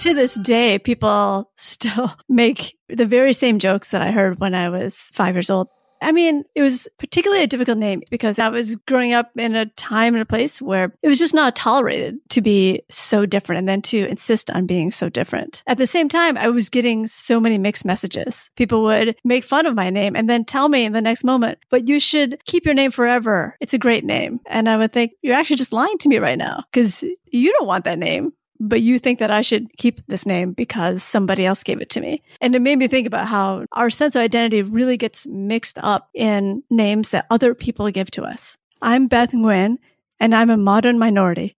To this day, people still make the very same jokes that I heard when I was 5 years old. I mean, it was particularly a difficult name because I was growing up in a time and a place where it was just not tolerated to be so different and then to insist on being so different. At the same time, I was getting so many mixed messages. People would make fun of my name and then tell me in the next moment, but you should keep your name forever. It's a great name. And I would think, you're actually just lying to me right now because you don't want that name. But you think that I should keep this name because somebody else gave it to me. And it made me think about how our sense of identity really gets mixed up in names that other people give to us. I'm Beth Nguyen, and I'm a modern minority.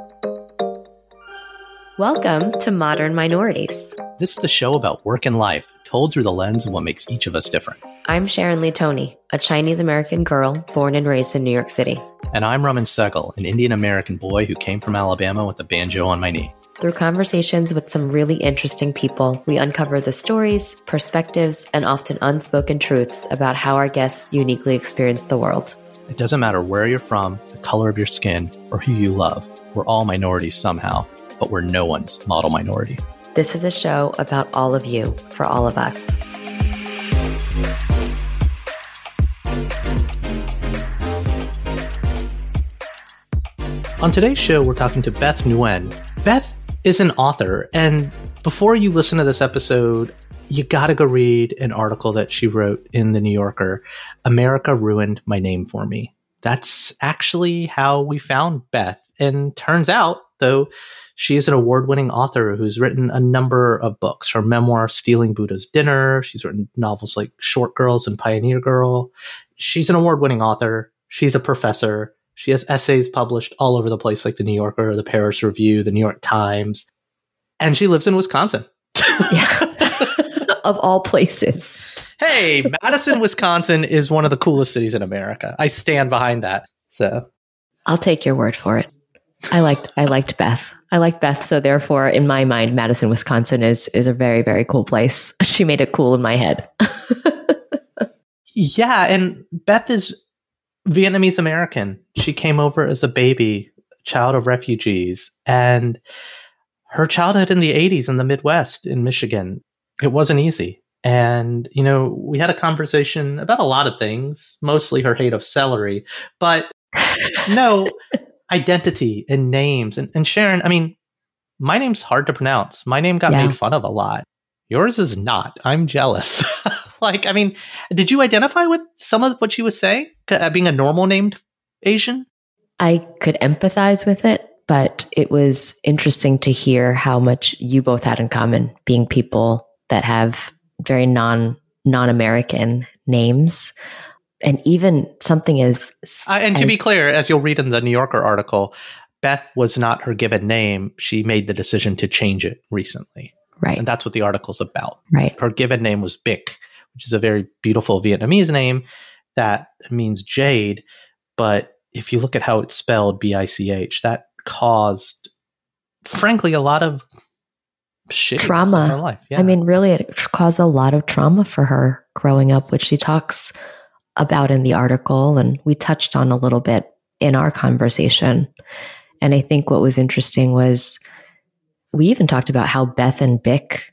Welcome to Modern Minorities. This is a show about work and life, told through the lens of what makes each of us different. I'm Sharon Lee Tony, a Chinese-American girl born and raised in New York City. And I'm Raman Sehgal, an Indian-American boy who came from Alabama with a banjo on my knee. Through conversations with some really interesting people, we uncover the stories, perspectives, and often unspoken truths about how our guests uniquely experience the world. It doesn't matter where you're from, the color of your skin, or who you love. We're all minorities somehow, but we're no one's model minority. This is a show about all of you, for all of us. On today's show, we're talking to Beth Nguyen. Beth is an author, and before you listen to this episode, you gotta go read an article that she wrote in The New Yorker, America Ruined My Name for Me. That's actually how we found Beth, and turns out, though, she is an award-winning author who's written a number of books. Her memoir, Stealing Buddha's Dinner. She's written novels like Short Girls and Pioneer Girl. She's an award-winning author. She's a professor. She has essays published all over the place, like The New Yorker, The Paris Review, The New York Times. And she lives in Wisconsin. Yeah. Of all places. Hey, Madison, Wisconsin is one of the coolest cities in America. I stand behind that. So I'll take your word for it. I liked Beth. I like Beth, so therefore, in my mind, Madison, Wisconsin is a very, very cool place. She made it cool in my head. Yeah, and Beth is Vietnamese American. She came over as a baby, child of refugees, and her childhood in the 80s in the Midwest in Michigan, it wasn't easy. And, you know, we had a conversation about a lot of things, mostly her hate of celery, but no, identity and names. And Sharon, I mean, my name's hard to pronounce. My name got made fun of a lot. Yours is not. I'm jealous. I mean, did you identify with some of what she was saying? Being a normal named Asian? I could empathize with it, but it was interesting to hear how much you both had in common, being people that have very non-American names. And even something as... and to be clear, as you'll read in the New Yorker article, Beth was not her given name. She made the decision to change it recently. Right. And that's what the article's about. Right. Her given name was Bic, which is a very beautiful Vietnamese name that means jade. But if you look at how it's spelled, B-I-C-H, that caused, frankly, a lot of trauma in her life. Yeah. I mean, really, it caused a lot of trauma for her growing up, which she talks about in the article, and we touched on a little bit in our conversation. And I think what was interesting was we even talked about how Beth and Bic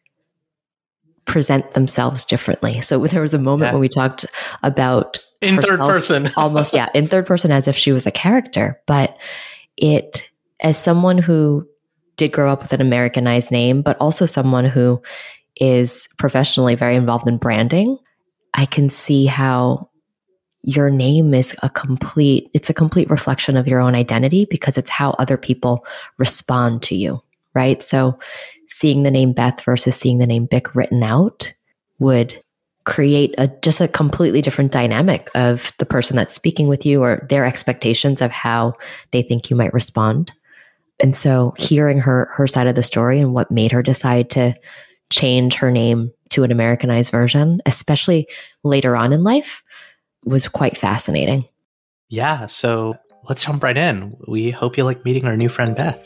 present themselves differently. So there was a moment when we talked about in third person, almost, in third person, as if she was a character. But it, as someone who did grow up with an Americanized name, but also someone who is professionally very involved in branding, I can see how your name is a complete reflection of your own identity because it's how other people respond to you, right? So seeing the name Beth versus seeing the name Bic written out would create just a completely different dynamic of the person that's speaking with you or their expectations of how they think you might respond. And so hearing her side of the story and what made her decide to change her name to an Americanized version, especially later on in life, was quite fascinating. Yeah, so let's jump right in. We hope you like meeting our new friend, Beth.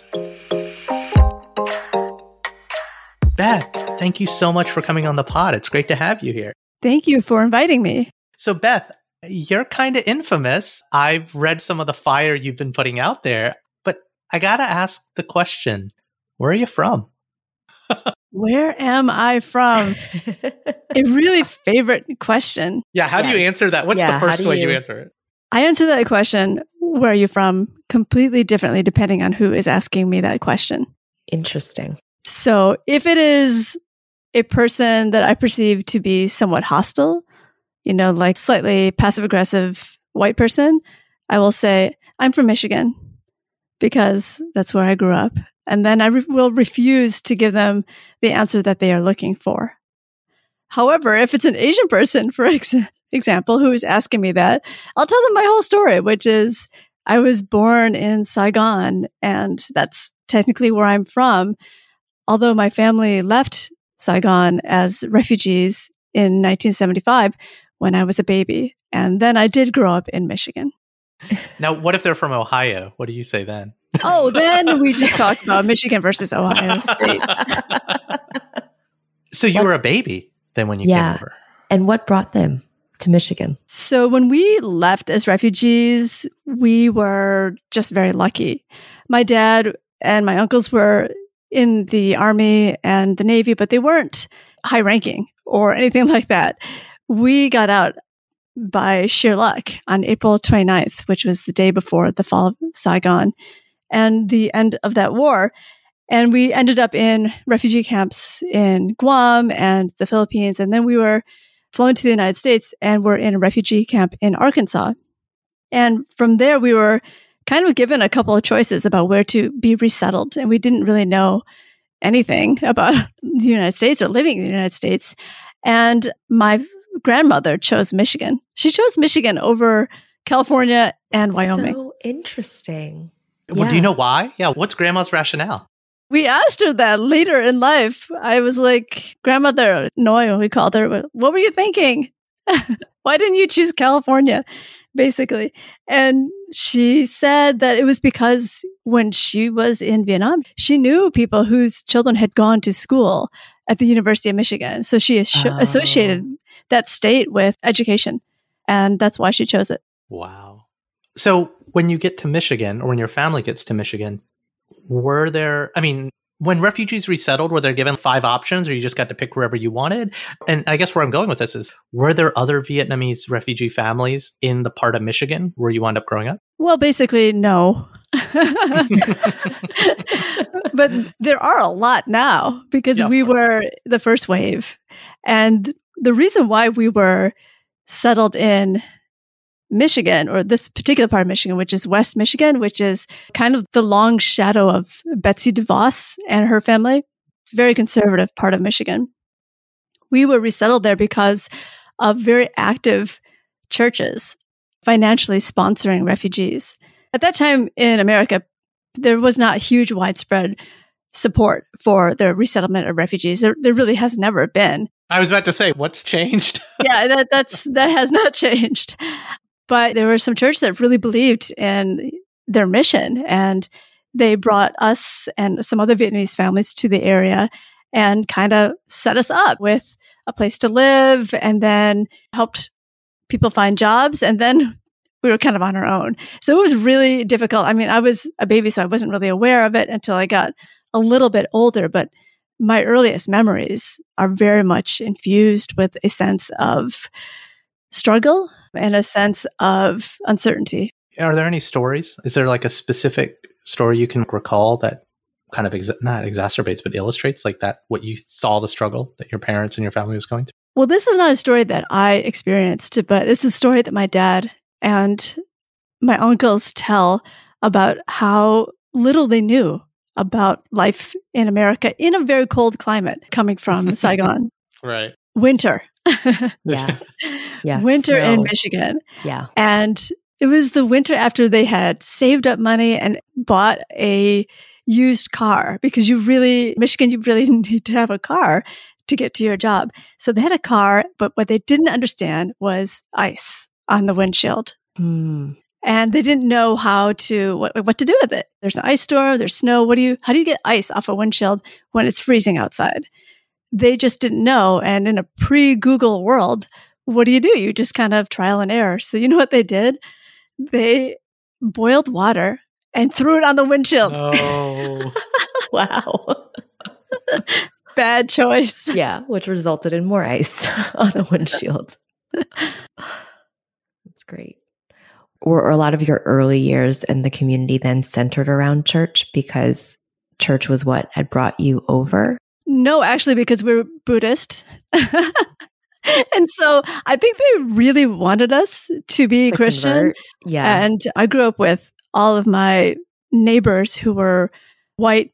Beth, thank you so much for coming on the pod. It's great to have you here. Thank you for inviting me. So Beth, you're kind of infamous. I've read some of the fire you've been putting out there, but I got to ask the question, where are you from? Where am I from? A really favorite question. Yeah, how do you answer that? What's the first way you answer it? I answer that question, where are you from, completely differently depending on who is asking me that question. Interesting. So if it is a person that I perceive to be somewhat hostile, like slightly passive-aggressive white person, I will say, I'm from Michigan because that's where I grew up. And then I will refuse to give them the answer that they are looking for. However, if it's an Asian person, for example, who is asking me that, I'll tell them my whole story, which is I was born in Saigon, and that's technically where I'm from. Although my family left Saigon as refugees in 1975 when I was a baby. And then I did grow up in Michigan. Now, what if they're from Ohio? What do you say then? Oh, then we just talk about Michigan versus Ohio State. So you were a baby then when you came over? And what brought them to Michigan? So when we left as refugees, we were just very lucky. My dad and my uncles were in the Army and the Navy, but they weren't high ranking or anything like that. We got out by sheer luck on April 29th, which was the day before the fall of Saigon and the end of that war. And we ended up in refugee camps in Guam and the Philippines. And then we were flown to the United States and were in a refugee camp in Arkansas. And from there, we were kind of given a couple of choices about where to be resettled. And we didn't really know anything about the United States or living in the United States. And my grandmother chose Michigan. She chose Michigan over California and Wyoming. So interesting. Well, do you know why? Yeah. What's grandma's rationale? We asked her that later in life. I was like, Grandmother Noy, we called her, what were you thinking? Why didn't you choose California? Basically. And she said that it was because when she was in Vietnam, she knew people whose children had gone to school at the University of Michigan. So she associated that state with education. And that's why she chose it. Wow. So when you get to Michigan, or when your family gets to Michigan, when refugees resettled, were they given 5 options, or you just got to pick wherever you wanted? And I guess where I'm going with this is, were there other Vietnamese refugee families in the part of Michigan where you wound up growing up? Well, basically, no. But there are a lot now because we were the first wave. And the reason why we were settled in Michigan, or this particular part of Michigan, which is West Michigan, which is kind of the long shadow of Betsy DeVos and her family, very conservative part of Michigan. We were resettled there because of very active churches financially sponsoring refugees. At that time in America, there was not huge widespread support for the resettlement of refugees. There really has never been. I was about to say, what's changed? Yeah, that has not changed. But there were some churches that really believed in their mission, and they brought us and some other Vietnamese families to the area and kind of set us up with a place to live, and then helped people find jobs. And then we were kind of on our own. So it was really difficult. I mean, I was a baby, so I wasn't really aware of it until I got a little bit older. But my earliest memories are very much infused with a sense of struggle and a sense of uncertainty. Are there any stories? Is there like a specific story you can recall that kind of not exacerbates, but illustrates like that, what you saw the struggle that your parents and your family was going through? Well, this is not a story that I experienced, but it's a story that my dad and my uncles tell about how little they knew about life in America in a very cold climate coming from Saigon. Right. Winter. Yeah. Winter Snow. in Michigan. Yeah. And it was the winter after they had saved up money and bought a used car, because Michigan, you really need to have a car to get to your job. So they had a car, but what they didn't understand was ice on the windshield. Mm. And they didn't know what to do with it. There's an ice storm, there's snow. How do you get ice off a windshield when it's freezing outside? They just didn't know. And in a pre-Google world, what do? You just kind of trial and error. So you know what they did? They boiled water and threw it on the windshield. Oh, Wow. bad choice. Yeah, which resulted in more ice on the windshield. That's great. Were a lot of your early years in the community then centered around church because church was what had brought you over? No, actually, because we're Buddhist. And so I think they really wanted us to be Christian. Convert. Yeah. And I grew up with all of my neighbors who were white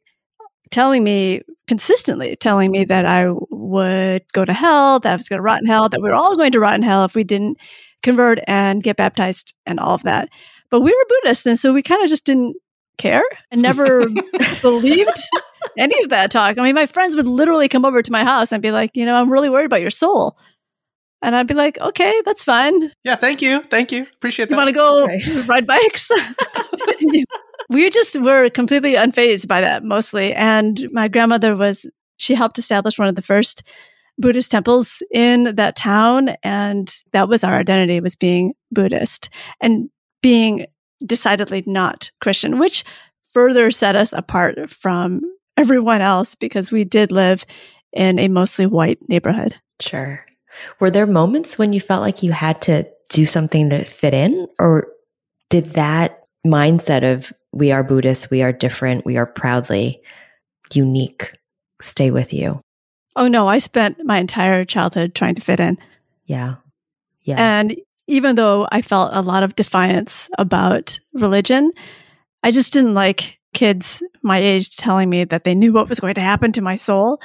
consistently telling me that I would go to hell, that I was going to rot in hell, that we were all going to rot in hell if we didn't convert and get baptized and all of that. But we were Buddhist, and so we kind of just didn't care and never believed any of that talk. I mean, my friends would literally come over to my house and be like, I'm really worried about your soul. And I'd be like, okay, that's fine. Yeah, thank you. Appreciate that. You want to go ride bikes? We just were completely unfazed by that mostly. And my grandmother she helped establish one of the first Buddhist temples in that town. And that was our identity, was being Buddhist and being decidedly not Christian, which further set us apart from everyone else because we did live in a mostly white neighborhood. Sure. Were there moments when you felt like you had to do something to fit in? Or did that mindset of we are Buddhists, we are different, we are proudly unique stay with you? Oh, no. I spent my entire childhood trying to fit in. Yeah. And even though I felt a lot of defiance about religion, I just didn't like kids my age telling me that they knew what was going to happen to my soul.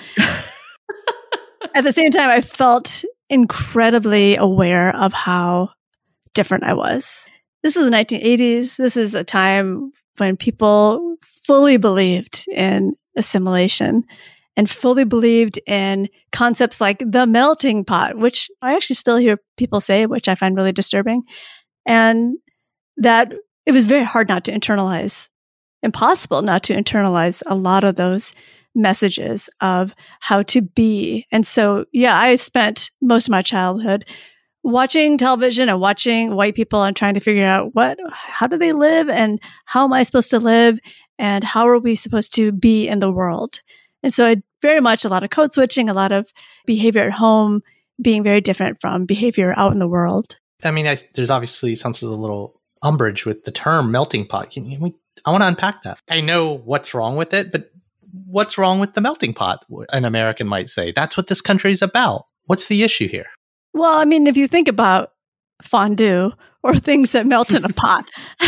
At the same time, I felt incredibly aware of how different I was. This is the 1980s. This is a time when people fully believed in assimilation and fully believed in concepts like the melting pot, which I actually still hear people say, which I find really disturbing. And that it was very hard not to internalize, impossible not to internalize a lot of those messages of how to be. And so, I spent most of my childhood watching television and watching white people and trying to figure out how do they live and how am I supposed to live and how are we supposed to be in the world? And so very much a lot of code switching, a lot of behavior at home being very different from behavior out in the world. I mean, there's obviously sounds a little umbrage with the term melting pot. I want to unpack that. I know what's wrong with it, but what's wrong with the melting pot? An American might say, that's what this country is about. What's the issue here? Well, I mean, if you think about fondue or things that melt in a pot,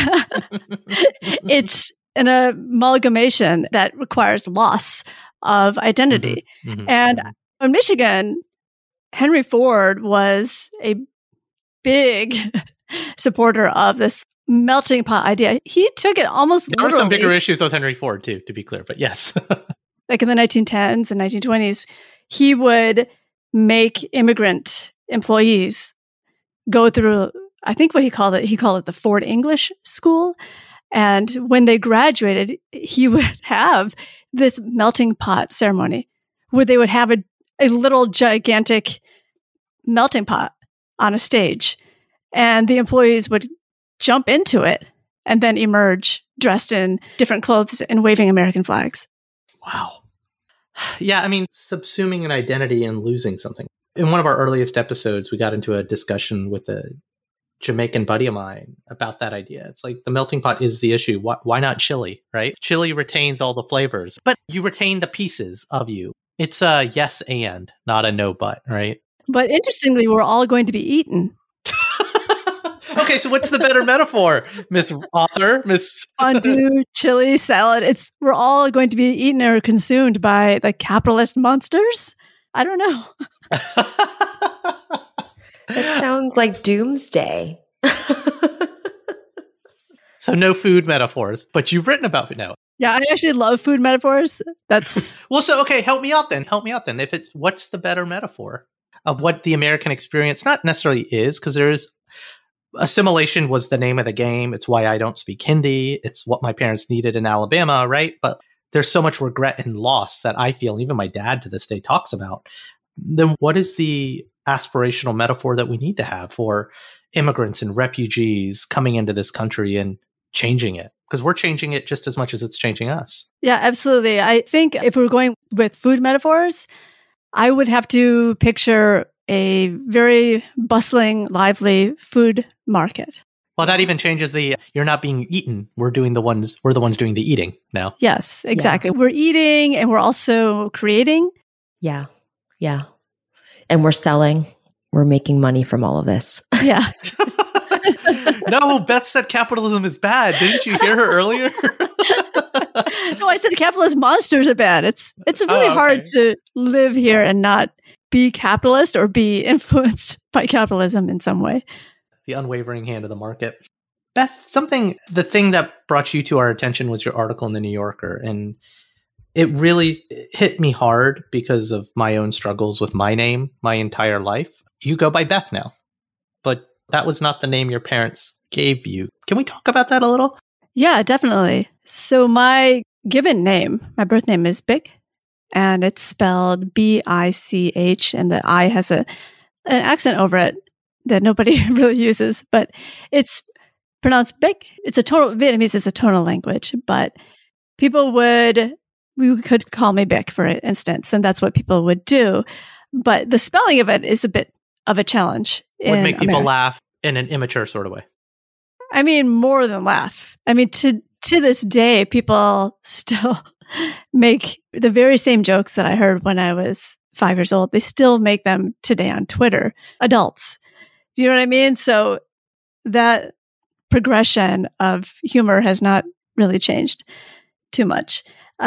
it's an amalgamation that requires loss of identity. And in Michigan, Henry Ford was a big supporter of this melting pot idea. He took it almost literally. There were some bigger issues with Henry Ford too, to be clear, but yes. Like in the 1910s and 1920s, he would make immigrant employees go through, I think he called it the Ford English School. And when they graduated, he would have this melting pot ceremony where they would have a little gigantic melting pot on a stage. And the employees would jump into it and then emerge dressed in different clothes and waving American flags. Wow. Yeah, I mean, subsuming an identity and losing something. In one of our earliest episodes, we got into a discussion with a Jamaican buddy of mine about that idea. It's like the melting pot is the issue. Why not chili, right? Chili retains all the flavors, but you retain the pieces of you. It's a yes and, not a no but, right? But interestingly, we're all going to be eaten. Okay, so what's the better metaphor, Miss Author? Miss Fondue, chili, salad. We're all going to be eaten or consumed by the capitalist monsters? I don't know. That sounds like doomsday. So no food metaphors, but you've written about it now. Yeah, I actually love food metaphors. That's well, so okay, help me out then. If it's what's the better metaphor of what the American experience not necessarily is, because there is assimilation was the name of the game. It's why I don't speak Hindi. It's what my parents needed in Alabama, right? But there's so much regret and loss that I feel, even my dad to this day talks about. Then what is the aspirational metaphor that we need to have for immigrants and refugees coming into this country and changing it? because we're changing it just as much as it's changing us. Yeah, absolutely. I think if we're going with food metaphors, I would have to picture a very bustling, lively food market. Well, that even changes you're not being eaten. We're the ones doing the eating now. Yes, exactly. Yeah. We're eating and we're also creating. Yeah. Yeah. And we're selling. We're making money from all of this. Yeah. No, Beth said capitalism is bad. Didn't you hear her earlier? No, I said capitalist monsters are bad. It's really hard to live here and not be capitalist or be influenced by capitalism in some way. The unwavering hand of the market. Beth, the thing that brought you to our attention was your article in the New Yorker. And it really hit me hard because of my own struggles with my name my entire life. You go by Beth now, but that was not the name your parents gave you. Can we talk about that a little? Yeah, definitely. So my given name, my birth name is Bich, and it's spelled B-I-C-H, and the I has an accent over it that nobody really uses, but it's pronounced Bich. Vietnamese is a tonal language, but we could call me Bich, for instance, and that's what people would do. But the spelling of it is a bit of a challenge. Would make people laugh in an immature sort of way. I mean, more than laugh. I mean, to this day, people still make the very same jokes that I heard when I was 5 years old. They still make them today on Twitter. Adults. Do you know what I mean? So that progression of humor has not really changed too much.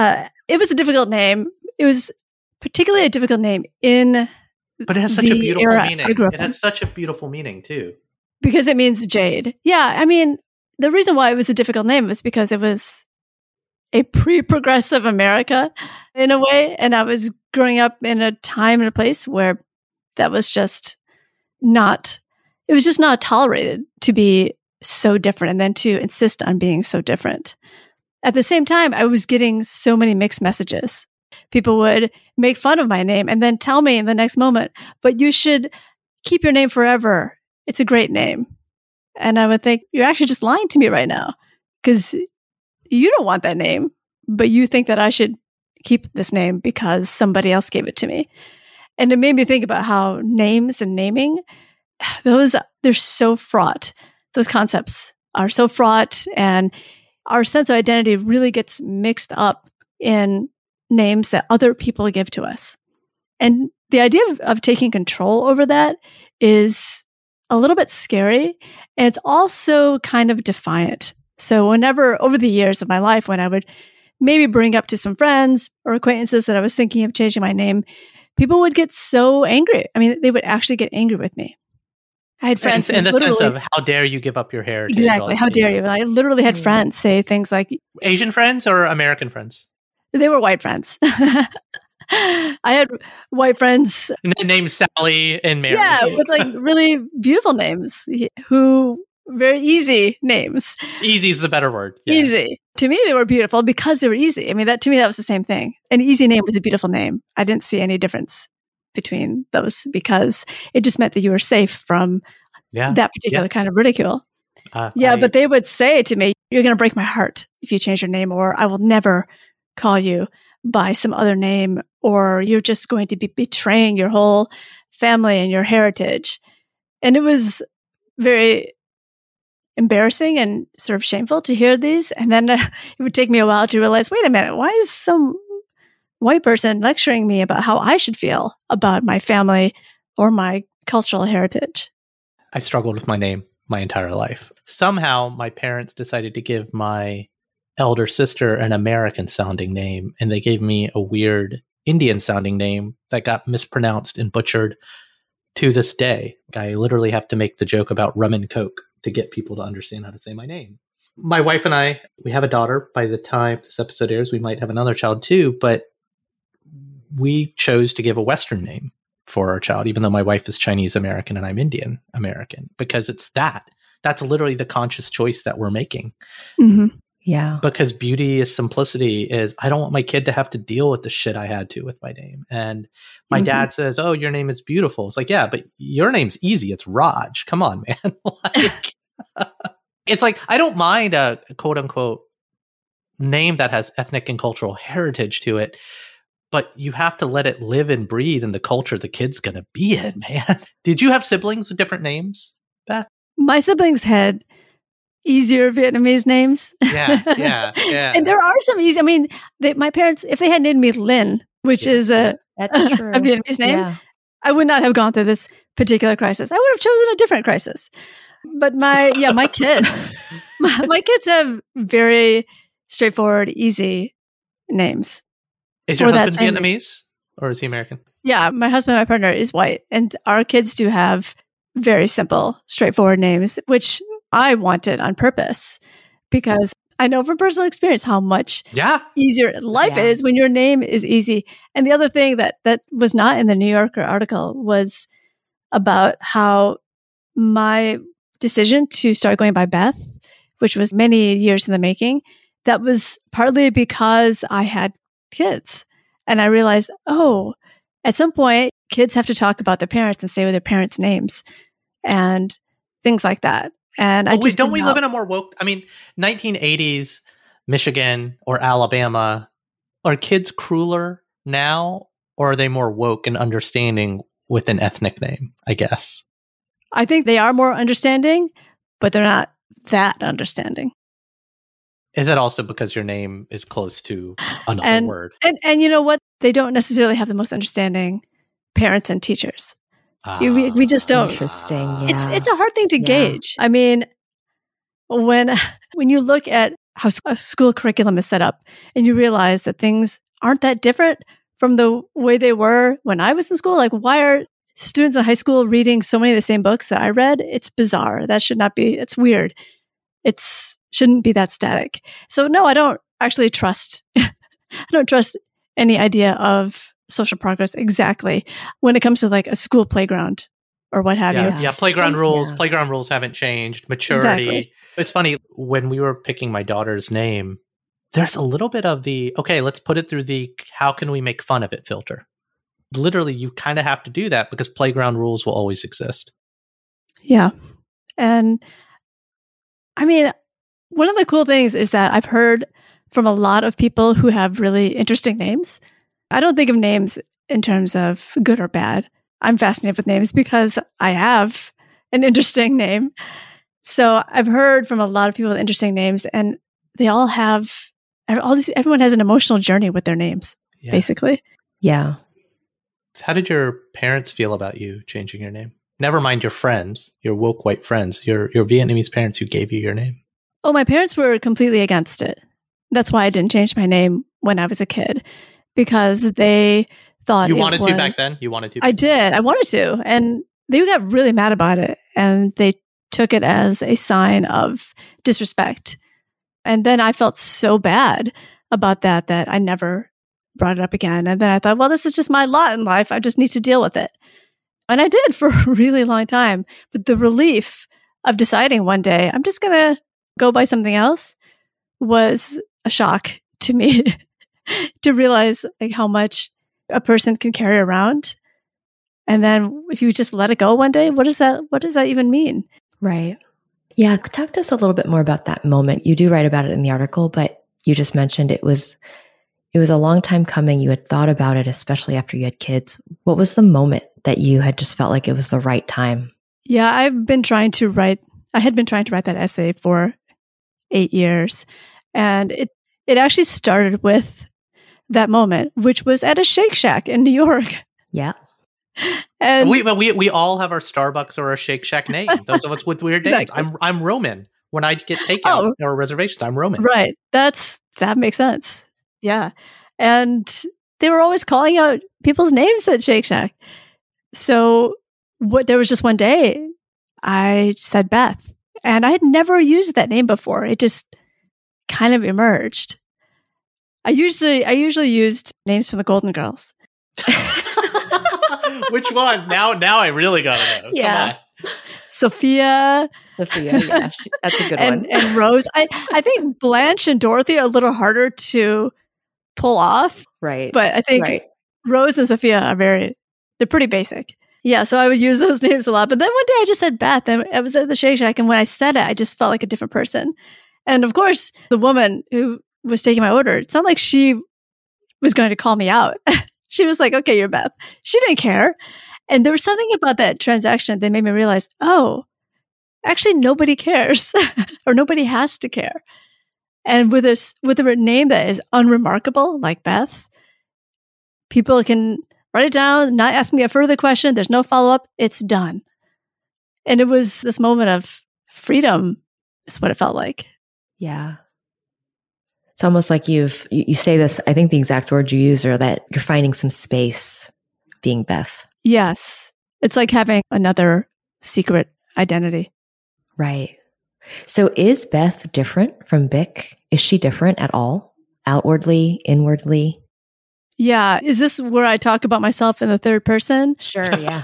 It was a difficult name. It was particularly a difficult name but it has such a beautiful meaning. It has such a beautiful meaning too. Because it means jade. Yeah, I mean, the reason why it was a difficult name was because it was a pre-progressive America in a way. And I was growing up in a time and a place where that was just not tolerated to be so different and then to insist on being so different. At the same time, I was getting so many mixed messages. People would make fun of my name and then tell me in the next moment, but you should keep your name forever. It's a great name. And I would think, you're actually just lying to me right now because you don't want that name, but you think that I should keep this name because somebody else gave it to me. And it made me think about how names and naming, they're so fraught. Those concepts are so fraught, and our sense of identity really gets mixed up in names that other people give to us. And the idea of taking control over that is a little bit scary. And it's also kind of defiant. So whenever, over the years of my life, when I would maybe bring up to some friends or acquaintances that I was thinking of changing my name, people would get so angry. I mean, they would actually get angry with me. I had friends in the sense of, how dare you give up your heritage? Exactly. How dare you? I literally had friends say things like... Asian friends or American friends? They were white friends. I had white friends. Named Sally and Mary. Yeah, with like really beautiful names very easy names. Easy is the better word. Yeah. Easy. To me, they were beautiful because they were easy. I mean, to me, that was the same thing. An easy name was a beautiful name. I didn't see any difference between those because it just meant that you were safe from that particular kind of ridicule. But they would say to me, you're going to break my heart if you change your name, or I will never call you by some other name, or you're just going to be betraying your whole family and your heritage. And it was very embarrassing and sort of shameful to hear these. And then it would take me a while to realize, wait a minute, why is some white person lecturing me about how I should feel about my family or my cultural heritage? I've struggled with my name my entire life. Somehow my parents decided to give my elder sister an American sounding name, and they gave me a weird Indian sounding name that got mispronounced and butchered to this day. I literally have to make the joke about rum and coke to get people to understand how to say my name. My wife and I, we have a daughter. By the time this episode airs, we might have another child too, but we chose to give a Western name for our child, even though my wife is Chinese American and I'm Indian American, because that's literally the conscious choice that we're making. Mm-hmm. Yeah. Because beauty is simplicity is, I don't want my kid to have to deal with the shit I had to with my name. And my dad says, oh, your name is beautiful. It's like, yeah, but your name's easy. It's Raj. Come on, man. It's like, I don't mind a quote unquote name that has ethnic and cultural heritage to it, but you have to let it live and breathe in the culture the kid's going to be in, man. Did you have siblings with different names, Beth? My siblings had easier Vietnamese names. Yeah. And there are some easy, my parents, if they had named me Lynn, which is a Vietnamese name, I would not have gone through this particular crisis. I would have chosen a different crisis. But my kids, my kids have very straightforward, easy names. Is your husband Vietnamese or is he American? Yeah, my husband, my partner, is white. And our kids do have very simple, straightforward names, which I wanted on purpose because I know from personal experience how much easier life is when your name is easy. And the other thing that was not in the New Yorker article was about how my decision to start going by Beth, which was many years in the making, that was partly because I had kids. And I realized, at some point, kids have to talk about their parents and say their parents' names and things like that. And don't we live in a more woke, 1980s Michigan or Alabama, are kids crueler now or are they more woke and understanding with an ethnic name, I guess? I think they are more understanding, but they're not that understanding. Is it also because your name is close to another word? And you know what? They don't necessarily have the most understanding parents and teachers. We just don't. Interesting. Yeah. It's a hard thing to gauge. When you look at how a school curriculum is set up and you realize that things aren't that different from the way they were when I was in school, like why are students in high school reading so many of the same books that I read? It's bizarre. That should not be. It's weird. Shouldn't be that static. So no, I don't actually trust. I don't trust any idea of social progress exactly when it comes to like a school playground or what have you. Yeah, playground rules haven't changed. Maturity. Exactly. It's funny, when we were picking my daughter's name, there's a little bit of the, okay, let's put it through the how can we make fun of it filter. Literally, you kind of have to do that because playground rules will always exist. Yeah. And one of the cool things is that I've heard from a lot of people who have really interesting names. I don't think of names in terms of good or bad. I'm fascinated with names because I have an interesting name. So I've heard from a lot of people with interesting names, and they all have everyone has an emotional journey with their names, basically. Yeah. How did your parents feel about you changing your name? Never mind your friends, your woke white friends, your Vietnamese parents who gave you your name. Oh, my parents were completely against it. That's why I didn't change my name when I was a kid, because they thought you wanted to back then. You wanted to. I did. I wanted to, and they got really mad about it, and they took it as a sign of disrespect. And then I felt so bad about that I never brought it up again. And then I thought, well, this is just my lot in life. I just need to deal with it. And I did for a really long time. But the relief of deciding one day, I'm just going to go by something else, was a shock to me to realize like how much a person can carry around. And then if you just let it go one day, what does that even mean? Right. Yeah. Talk to us a little bit more about that moment. You do write about it in the article, but you just mentioned it was a long time coming. You had thought about it, especially after you had kids. What was the moment that you had just felt like it was the right time? Yeah, I had been trying to write that essay for 8 years. And it actually started with that moment, which was at a Shake Shack in New York. Yeah. And we all have our Starbucks or our Shake Shack name. Those of us with weird names. Exactly. I'm Roman. When I get takeout or reservations, I'm Roman. Right. That makes sense. Yeah. And they were always calling out people's names at Shake Shack. So there was just one day I said Beth, and I had never used that name before. It just kind of emerged. I usually used names from the Golden Girls. Which one? Now I really gotta know. Yeah. Come on. Sophia, yeah, that's a good one. And Rose. I think Blanche and Dorothy are a little harder to pull off. Right. But I think Rose and Sophia they're pretty basic. Yeah, so I would use those names a lot. But then one day I just said Beth, and I was at the Shake Shack, and when I said it, I just felt like a different person. And of course, the woman who was taking my order, it's not like she was going to call me out. She was like, okay, you're Beth. She didn't care. And there was something about that transaction that made me realize, oh, actually nobody cares or nobody has to care. And with a name that is unremarkable, like Beth, people can write it down, not ask me a further question. There's no follow-up. It's done. And it was this moment of freedom is what it felt like. Yeah. It's almost like you say this, I think the exact words you use are that you're finding some space being Beth. Yes. It's like having another secret identity. Right. So is Beth different from Bic? Is she different at all? Outwardly, inwardly? Yeah. Is this where I talk about myself in the third person? Sure, yeah.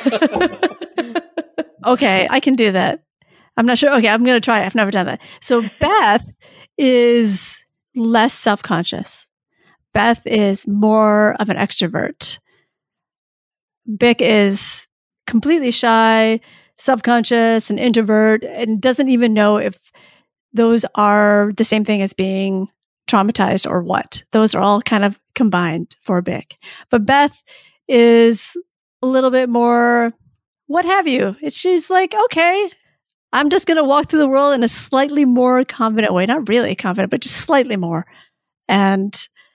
Okay, I can do that. I'm not sure. Okay, I'm going to try it. I've never done that. So Beth is less self-conscious. Beth is more of an extrovert. Bic is completely shy, self-conscious, an introvert, and doesn't even know if those are the same thing as being traumatized or what. Those are all kind of combined for Bic. But Beth is a little bit more, what have you. She's like, okay, I'm just going to walk through the world in a slightly more confident way. Not really confident, but just slightly more. And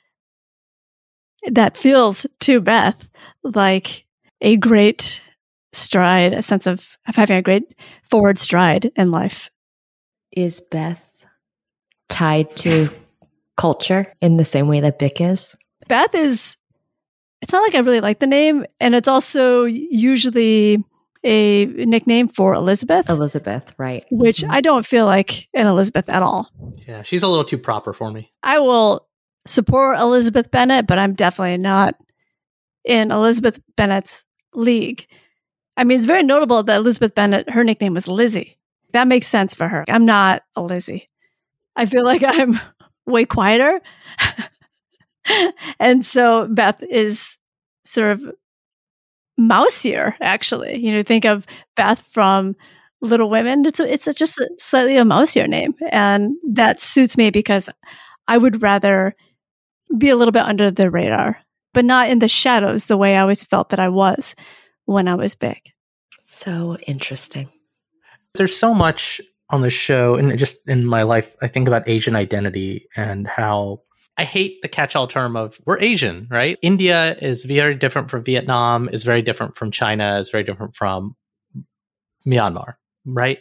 that feels to Beth like a great stride, a sense of having a great forward stride in life. Is Beth tied to culture in the same way that Bic is? Beth is, it's not like I really like the name, and it's also usually a nickname for Elizabeth. Elizabeth, right. Which I don't feel like an Elizabeth at all. Yeah, she's a little too proper for me. I will support Elizabeth Bennet, but I'm definitely not in Elizabeth Bennet's league. I mean, it's very notable that Elizabeth Bennet, her nickname was Lizzie. That makes sense for her. I'm not a Lizzie. I feel like I'm way quieter. And so Beth is sort of mouseier, actually. You know, think of Beth from Little Women. It's just a slightly a mouseier name. And that suits me because I would rather be a little bit under the radar, but not in the shadows the way I always felt that I was when I was big. So interesting. There's so much on the show and just in my life, I think about Asian identity and how I hate the catch-all term of we're Asian, right? India is very different from Vietnam, is very different from China, is very different from Myanmar, right?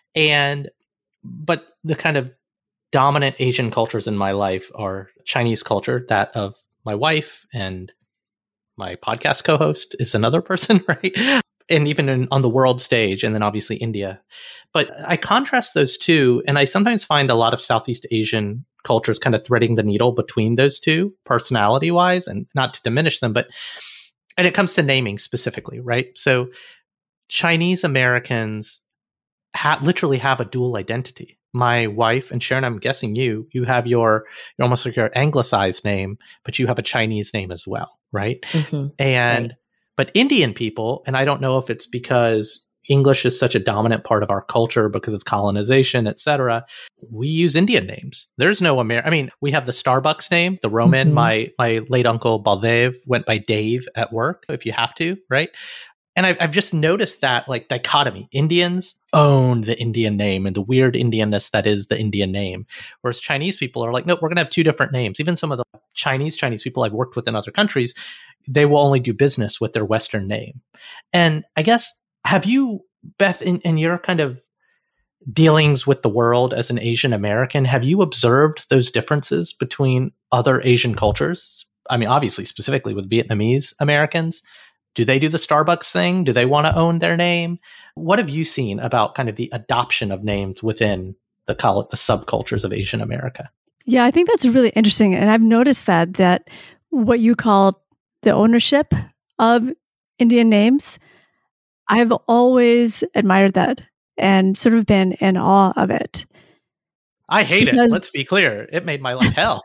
But the kind of dominant Asian cultures in my life are Chinese culture, that of my wife, and my podcast co-host is another person, right? And even on the world stage, and then obviously India. But I contrast those two, and I sometimes find a lot of Southeast Asian cultures kind of threading the needle between those two, personality-wise, and not to diminish them, and it comes to naming specifically, right? So Chinese Americans literally have a dual identity. My wife, and Sharon, I'm guessing you have you're almost like your anglicized name, but you have a Chinese name as well, right? Mm-hmm. But Indian people, and I don't know if it's because English is such a dominant part of our culture because of colonization, et cetera, we use Indian names. There's no we have the Starbucks name, the Roman. Mm-hmm. My late uncle Baldev went by Dave at work, if you have to, right? And I've just noticed that like dichotomy. Indians own the Indian name and the weird Indianness that is the Indian name. Whereas Chinese people are like, no, we're going to have two different names. Even some of the Chinese people I've worked with in other countries, they will only do business with their Western name. And I guess, have you, Beth, in your kind of dealings with the world as an Asian American, have you observed those differences between other Asian cultures? I mean, obviously, specifically with Vietnamese Americans. Do they do the Starbucks thing? Do they want to own their name? What have you seen about kind of the adoption of names within the subcultures of Asian America? Yeah, I think that's really interesting. And I've noticed that what you call the ownership of Indian names, I've always admired that and sort of been in awe of it. I hate it. Let's be clear. It made my life hell.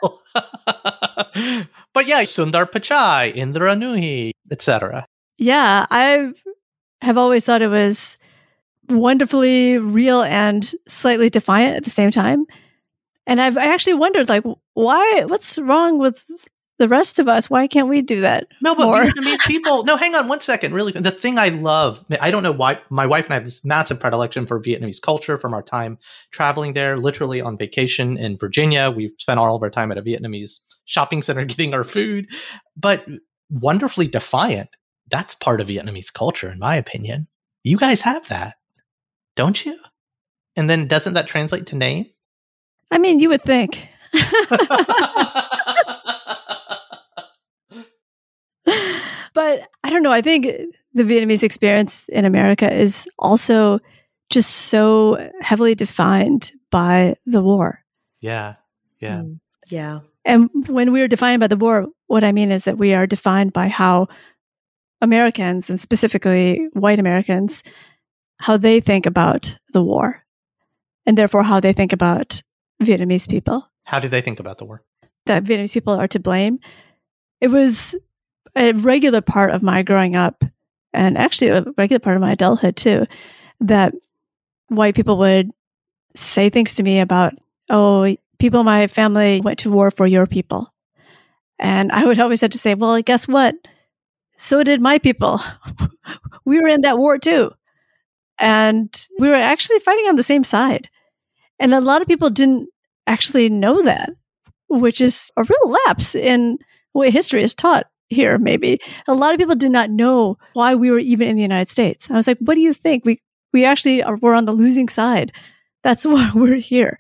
But yeah, Sundar Pichai, Indra Nooyi, etc. Yeah, I have always thought it was wonderfully real and slightly defiant at the same time. And I actually wondered, like, what's wrong with the rest of us? Why can't we do that? No, but more? Vietnamese people. No, hang on one second. Really, the thing I love, I don't know why, my wife and I have this massive predilection for Vietnamese culture from our time traveling there, literally on vacation in Virginia. We spent all of our time at a Vietnamese shopping center getting our food, but wonderfully defiant. That's part of Vietnamese culture, in my opinion. You guys have that, don't you? And then doesn't that translate to name? I mean, you would think. But I don't know. I think the Vietnamese experience in America is also just so heavily defined by the war. Yeah. Yeah. Yeah. And when we are defined by the war, what I mean is that we are defined by how Americans, and specifically white Americans, how they think about the war, and therefore how they think about Vietnamese people. How do they think about the war? That Vietnamese people are to blame. It was a regular part of my growing up, and actually a regular part of my adulthood too, that white people would say things to me about, oh, people in my family went to war for your people. And I would always have to say, well, guess what? So did my people. We were in that war too. And we were actually fighting on the same side. And a lot of people didn't actually know that, which is a real lapse in what history is taught here, maybe. A lot of people did not know why we were even in the United States. I was like, what do you think? We actually were on the losing side. That's why we're here.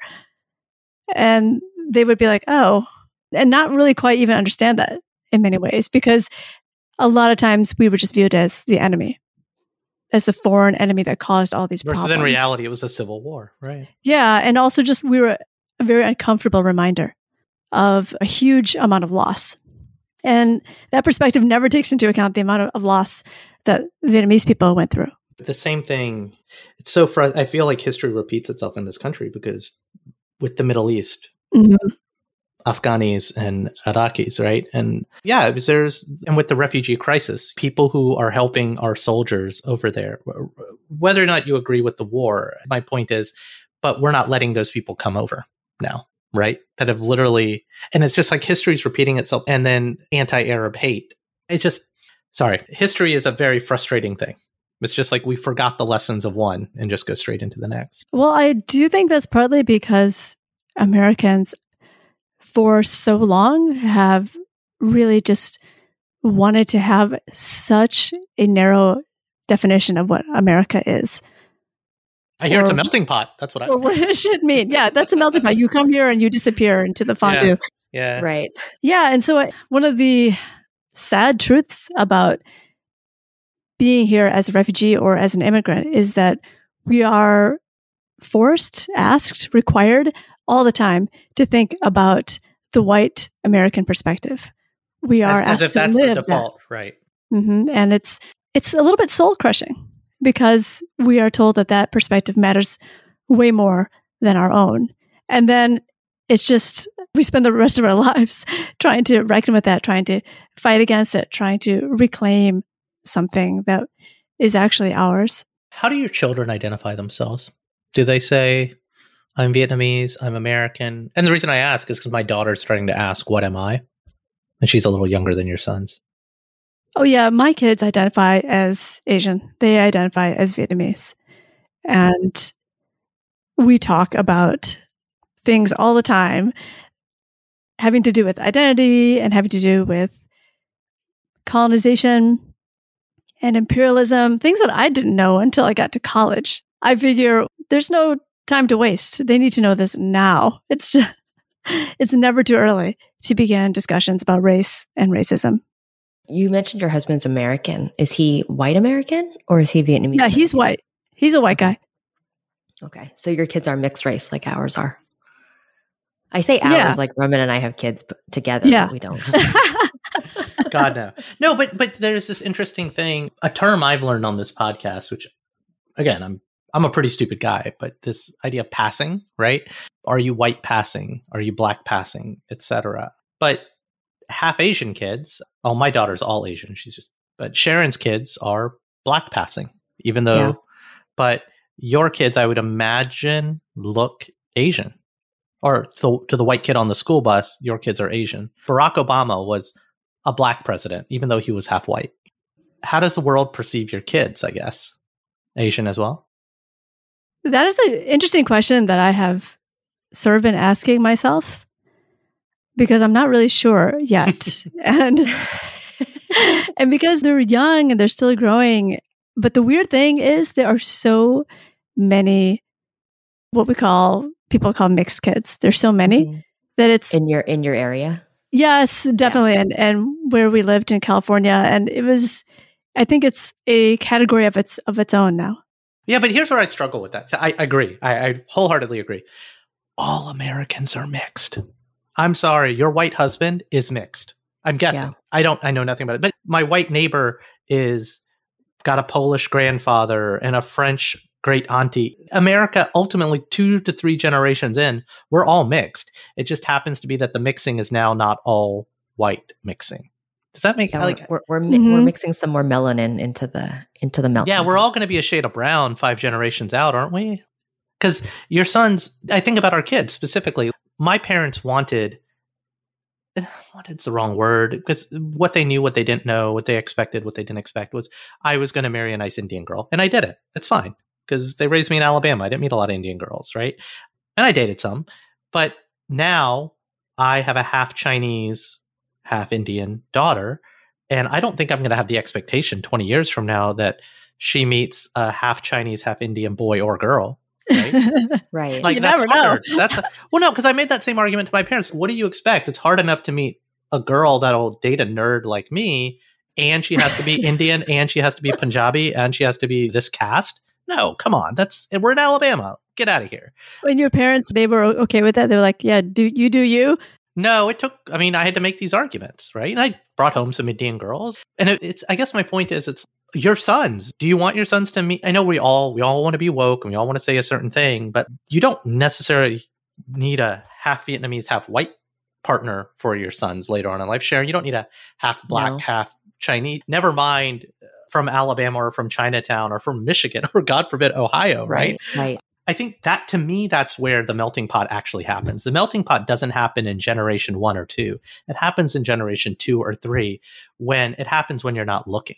And they would be like, oh, and not really quite even understand that in many ways, because a lot of times we were just viewed as the enemy, as the foreign enemy that caused all these problems. Versus in reality, it was a civil war, right? Yeah. And also just we were a very uncomfortable reminder of a huge amount of loss. And that perspective never takes into account the amount of loss that Vietnamese people went through. The same thing. It's so I feel like history repeats itself in this country because with the Middle East, Afghanis and Iraqis, right? And yeah, and with the refugee crisis, people who are helping our soldiers over there, whether or not you agree with the war, my point is, but we're not letting those people come over now, right? That have literally, and it's just like history's repeating itself, and then anti-Arab hate. History is a very frustrating thing. It's just like we forgot the lessons of one and just go straight into the next. Well, I do think that's partly because Americans for so long have really just wanted to have such a narrow definition of what America is. I hear it's a melting pot. That's what I was what it should mean. Yeah, that's a melting pot. You come here and you disappear into the fondue. Yeah. Right. Yeah. And so one of the sad truths about being here as a refugee or as an immigrant is that we are forced, asked, required all the time to think about the white American perspective. We are as asked if to that's live the default, that. right? And it's a little bit soul crushing because we are told that perspective matters way more than our own. And then it's just, we spend the rest of our lives trying to reckon with that, trying to fight against it, trying to reclaim something that is actually ours. How do your children identify themselves? Do they say, I'm Vietnamese, I'm American? And the reason I ask is because my daughter's starting to ask, what am I? And she's a little younger than your son's. Oh, yeah. My kids identify as Asian. They identify as Vietnamese. And we talk about things all the time having to do with identity and having to do with colonization and imperialism, things that I didn't know until I got to college. I figure there's no time to waste. They need to know this now. It's never too early to begin discussions about race and racism. You mentioned your husband's American. Is he white American or is he Vietnamese? Yeah, he's white. He's a white guy. Okay. So your kids are mixed race like ours are. I say ours like Roman and I have kids together, but we don't. God, no. No, but there's this interesting thing, a term I've learned on this podcast, which, again, I'm a pretty stupid guy, but this idea of passing, right? Are you white passing? Are you black passing, etc.? But half Asian kids, my daughter's all Asian. But Sharon's kids are black passing, even though, but your kids, I would imagine, look Asian. Or to the white kid on the school bus, your kids are Asian. Barack Obama was a black president, even though he was half white. How does the world perceive your kids, I guess? Asian as well? That is an interesting question that I have sort of been asking myself because I'm not really sure yet. and because they're young and they're still growing. But the weird thing is there are so many what people call mixed kids. There's so many that it's in your area. Yes, definitely. Yeah. And where we lived in California. And I think it's a category of its own now. Yeah, but here's where I struggle with that. I agree. I wholeheartedly agree. All Americans are mixed. I'm sorry. Your white husband is mixed. I'm guessing. Yeah. I know nothing about it. But my white neighbor got a Polish grandfather and a French great auntie. America, ultimately 2 to 3 generations in, we're all mixed. It just happens to be that the mixing is now not all white mixing. Does that make sense? We're mixing some more melanin into the milk. Yeah, we're all going to be a shade of brown 5 generations out, aren't we? Because your sons, I think about our kids specifically. My parents wanted's the wrong word, because what they knew, what they didn't know, what they expected, what they didn't expect was I was going to marry a nice Indian girl. And I did it. It's fine. Because they raised me in Alabama. I didn't meet a lot of Indian girls, right? And I dated some. But now I have a half Chinese, half Indian daughter. And I don't think I'm going to have the expectation 20 years from now that she meets a half Chinese, half Indian boy or girl. Right. Right. Like, that's hard. No, because I made that same argument to my parents. What do you expect? It's hard enough to meet a girl that'll date a nerd like me. And she has to be Indian, and she has to be Punjabi, and she has to be this caste. No, come on. We're in Alabama. Get out of here. When your parents, they were okay with that? They were like, yeah, do you? No, I had to make these arguments, right? And I brought home some Indian girls. And I guess my point is, it's your sons. Do you want your sons to meet? I know we all want to be woke and we all want to say a certain thing, but you don't necessarily need a half Vietnamese, half white partner for your sons later on in life. Sharon, you don't need a half black, half Chinese. Never mind from Alabama or from Chinatown or from Michigan or, God forbid, Ohio, right? Right. I think that, to me, that's where the melting pot actually happens. The melting pot doesn't happen in generation 1 or 2. It happens in generation 2 or 3 when you're not looking.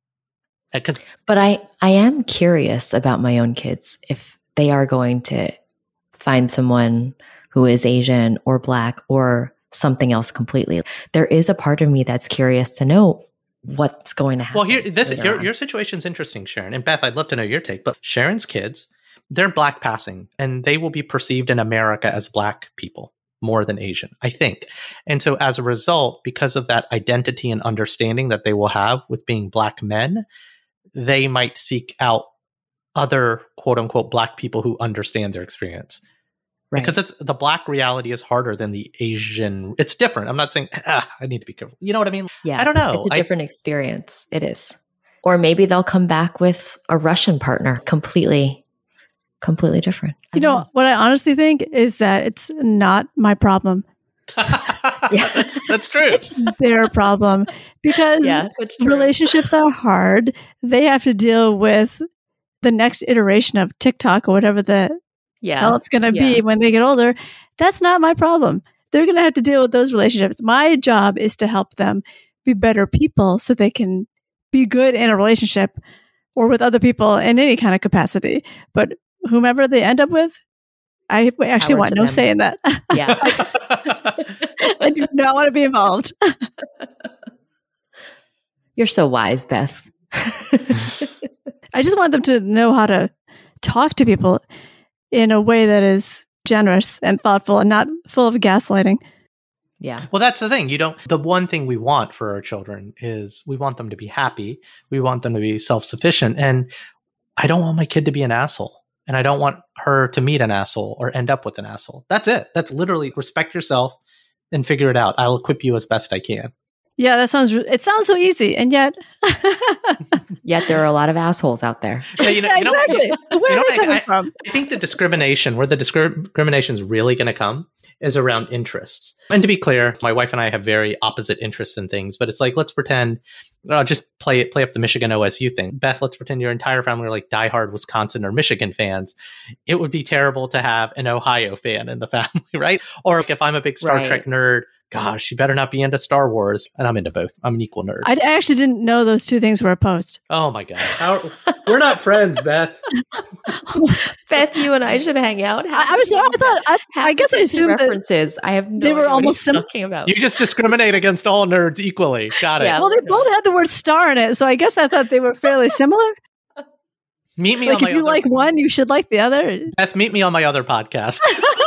But I am curious about my own kids, if they are going to find someone who is Asian or black or something else completely. There is a part of me that's curious to know what's going to happen. Well, your situation's interesting, Sharon. And Beth, I'd love to know your take. But Sharon's kids, they're black passing, and they will be perceived in America as black people more than Asian, I think. And so as a result, because of that identity and understanding that they will have with being black men, they might seek out other quote unquote black people who understand their experience. Right. Because the black reality is harder than the Asian. It's different. I'm not saying I need to be careful. You know what I mean? Yeah. I don't know. It's a different experience. It is. Or maybe they'll come back with a Russian partner, completely different. You know, what I honestly think is that it's not my problem. Yeah, that's true. It's their problem, because relationships are hard. They have to deal with the next iteration of TikTok or whatever the hell it's going to be when they get older. That's not my problem. They're going to have to deal with those relationships. My job is to help them be better people so they can be good in a relationship or with other people in any kind of capacity. But whomever they end up with, I actually want no say in that. Yeah. I do not want to be involved. You're so wise, Beth. I just want them to know how to talk to people in a way that is generous and thoughtful and not full of gaslighting. Yeah. Well, that's the thing. The one thing we want for our children is we want them to be happy. We want them to be self-sufficient. And I don't want my kid to be an asshole. And I don't want her to meet an asshole or end up with an asshole. That's it. That's literally respect yourself and figure it out. I'll equip you as best I can. Yeah, it sounds so easy. And yet. Yet there are a lot of assholes out there. Yeah, exactly. Where are they coming from? I think where the discrimination is really going to come is around interests. And to be clear, my wife and I have very opposite interests in things, but it's like, let's pretend, just play up the Michigan OSU thing. Beth, let's pretend your entire family are like diehard Wisconsin or Michigan fans. It would be terrible to have an Ohio fan in the family, right? Or if I'm a big Star Trek nerd, gosh, you better not be into Star Wars. And I'm into both. I'm an equal nerd. I actually didn't know those two things were opposed. Oh my God. We're not friends, Beth. Beth, you and I should hang out. I guess I assumed references. I have no they were almost talking about. You just discriminate against all nerds equally. Got it. Yeah. Well, they both had the word star in it, so I guess I thought they were fairly similar. Meet me like on my if you other... like one, you should like the other. Beth, meet me on my other podcast.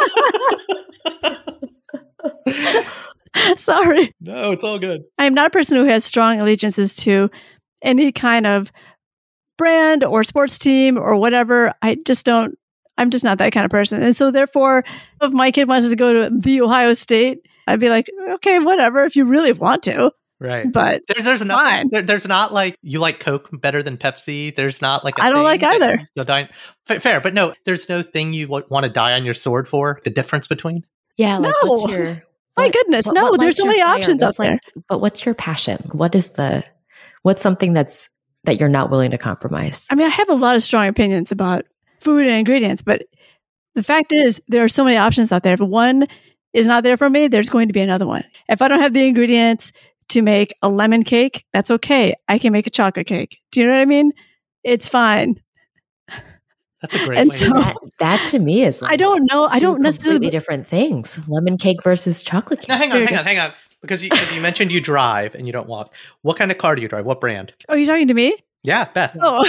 Sorry. No, it's all good. I am not a person who has strong allegiances to any kind of brand or sports team or whatever. I'm just not that kind of person. And so therefore, if my kid wants to go to the Ohio State, I'd be like, okay, whatever, if you really want to. Right. But there's nothing, there's not like you like Coke better than Pepsi. There's not like I don't like either. Fair, but no, there's no thing you want to die on your sword for. The difference between. Yeah. Like, no. what's your, my goodness, no. There's so many options out there. But what's your passion? What's something that you're not willing to compromise? I mean, I have a lot of strong opinions about food and ingredients, but the fact is there are so many options out there. If one is not there for me, there's going to be another one. If I don't have the ingredients to make a lemon cake, that's okay. I can make a chocolate cake. Do you know what I mean? It's fine. That's a great way. So, that to me is like I don't know. I don't necessarily completely different things. Lemon cake versus chocolate cake. Now, hang on. Because you mentioned you drive and you don't walk. What kind of car do you drive? What brand? Oh, you're talking to me? Yeah, Beth. Oh.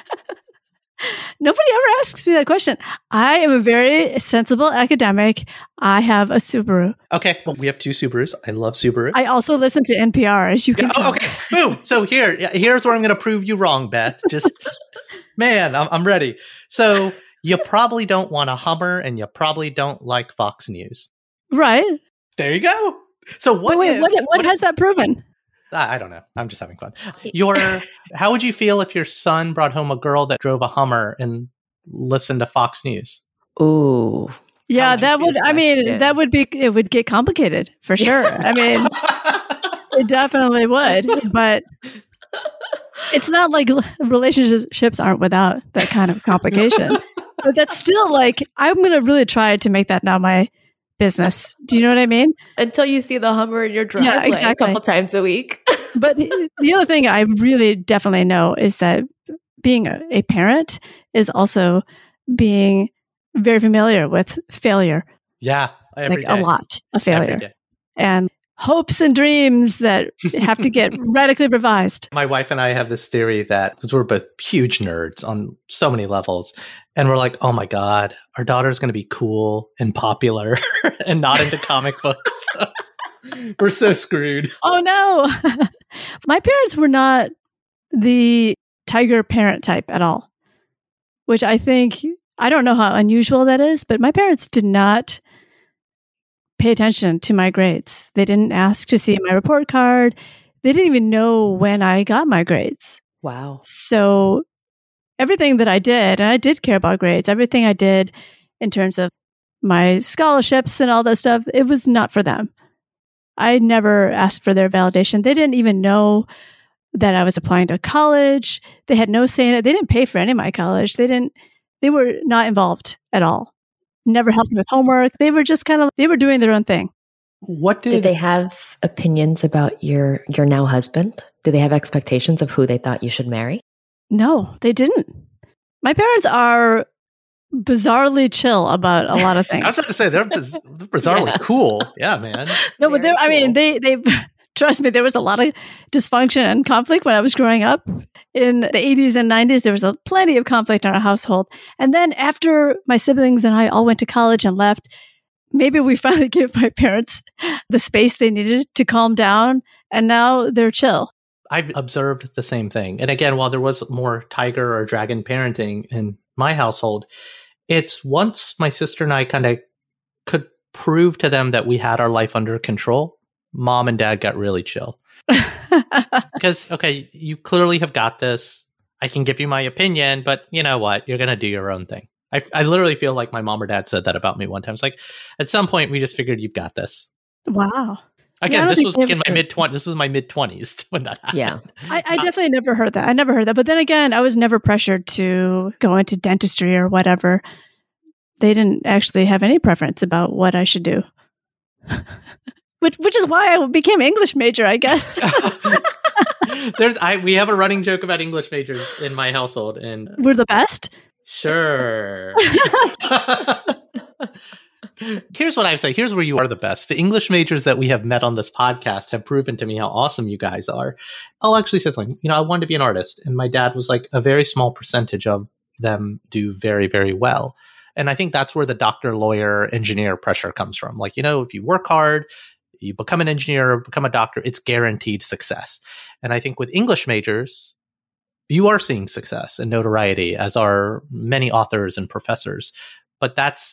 Nobody ever asks me that question. I am a very sensible academic. I have a Subaru. Okay, well, we have two Subarus. I love Subaru. I also listen to NPR, as you can tell. Okay, boom. So here's where I'm going to prove you wrong, Beth. Just, man, I'm ready. So you probably don't want a Hummer, and you probably don't like Fox News. Right. There you go. So what has that proven? I don't know. I'm just having fun. How would you feel if your son brought home a girl that drove a Hummer and listened to Fox News? Ooh. Yeah, that would it would get complicated for sure. I mean, it definitely would, but it's not like relationships aren't without that kind of complication. But that's still like, I'm going to really try to make that now my business. Do you know what I mean? Until you see the Hummer in your driveway a couple times a week. But the other thing I really definitely know is that being a parent is also being very familiar with failure. Yeah. Like a lot of failure. And hopes and dreams that have to get radically revised. My wife and I have this theory that, because we're both huge nerds on so many levels, and we're like, oh my God, our daughter's going to be cool and popular and not into comic books. We're so screwed. Oh no. My parents were not the tiger parent type at all, which I don't know how unusual that is, but my parents did not pay attention to my grades. They didn't ask to see my report card. They didn't even know when I got my grades. Wow. So everything that I did, and I did care about grades, everything I did in terms of my scholarships and all that stuff, it was not for them. I never asked for their validation. They didn't even know that I was applying to college. They had no say in it. They didn't pay for any of my college. They were not involved at all. Never helped me with homework. They were just they were doing their own thing. Did they have opinions about your now husband? Did they have expectations of who they thought you should marry? No, they didn't. My parents are bizarrely chill about a lot of things. I was about to say they're bizarrely cool. Yeah, man. No, but I mean, they trust me. There was a lot of dysfunction and conflict when I was growing up. In the 80s and 90s, there was plenty of conflict in our household. And then after my siblings and I all went to college and left, maybe we finally gave my parents the space they needed to calm down. And now they're chill. I've observed the same thing. And again, while there was more tiger or dragon parenting in my household, it's once my sister and I kind of could prove to them that we had our life under control, mom and dad got really chill. Because, okay, you clearly have got this. I can give you my opinion, but you know what? You're going to do your own thing. I literally feel like my mom or dad said that about me one time. It's like, at some point, we just figured you've got this. Wow. Again, this was like in my mid-20s. This was my mid-20s when that happened. Yeah. I definitely never heard that. I never heard that. But then again, I was never pressured to go into dentistry or whatever. They didn't actually have any preference about what I should do. Which is why I became an English major, I guess. We have a running joke about English majors in my household, and we're the best. Sure. Here's what I would say. Here's where you are the best. The English majors that we have met on this podcast have proven to me how awesome you guys are. I'll actually say something. I wanted to be an artist, and my dad was like, a very small percentage of them do very, very well. And I think that's where the doctor, lawyer, engineer pressure comes from. Like, if you work hard, you become an engineer, become a doctor, it's guaranteed success. And I think with English majors, you are seeing success and notoriety, as are many authors and professors. But